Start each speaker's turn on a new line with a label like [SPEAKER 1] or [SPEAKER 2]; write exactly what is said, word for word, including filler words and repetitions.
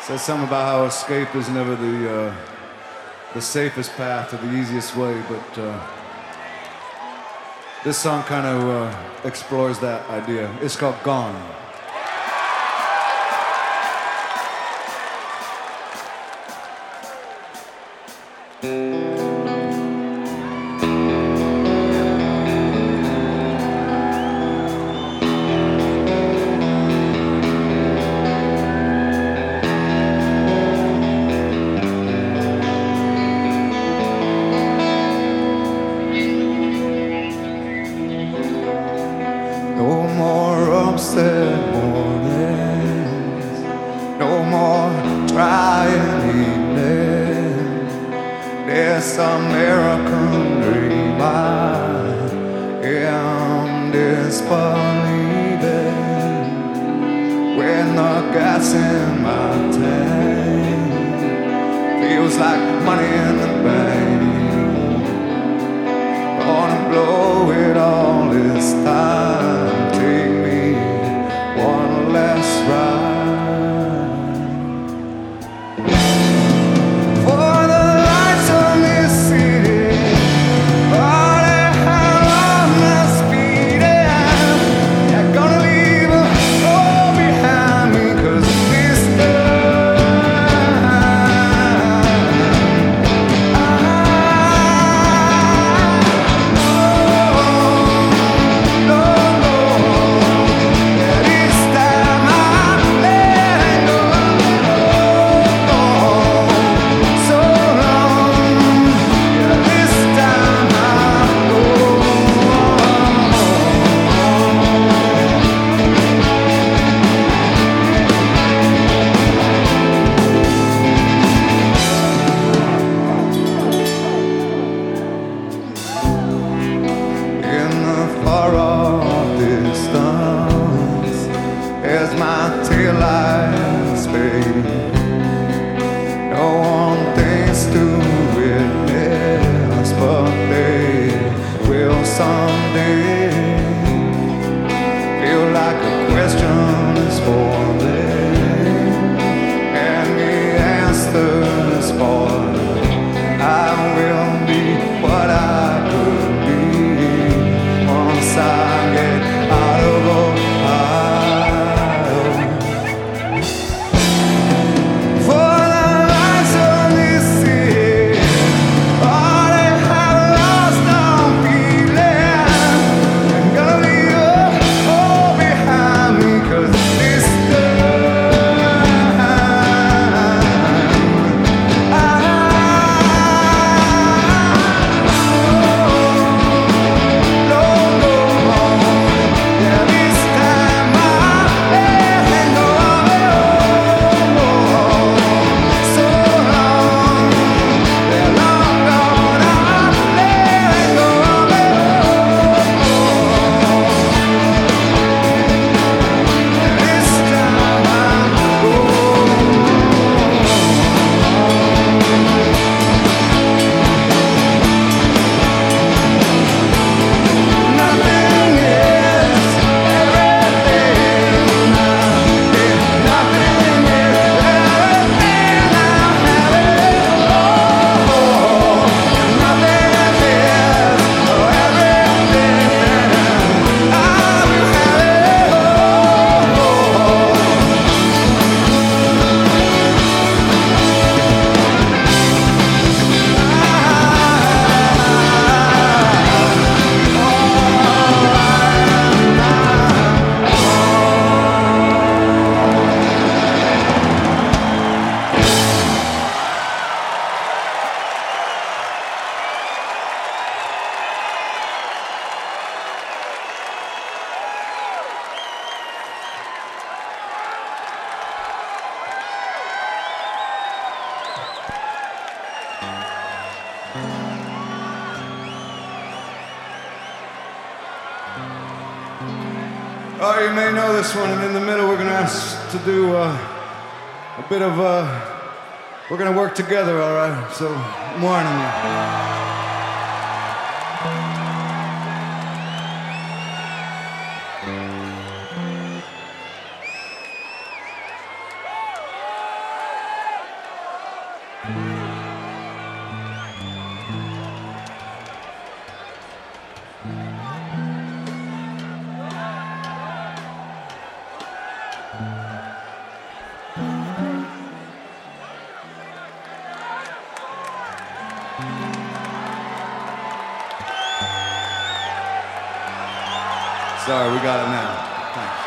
[SPEAKER 1] Says something about how escape is never the uh, the safest path or the easiest way, but uh, this song kind of uh, explores that idea. It's called Gone.
[SPEAKER 2] Oh, you may know this one, and in the middle we're going to ask to do uh, a bit of, uh, we're going to work together, all right? So, I'm warning you. Sorry, we got it now. Thanks.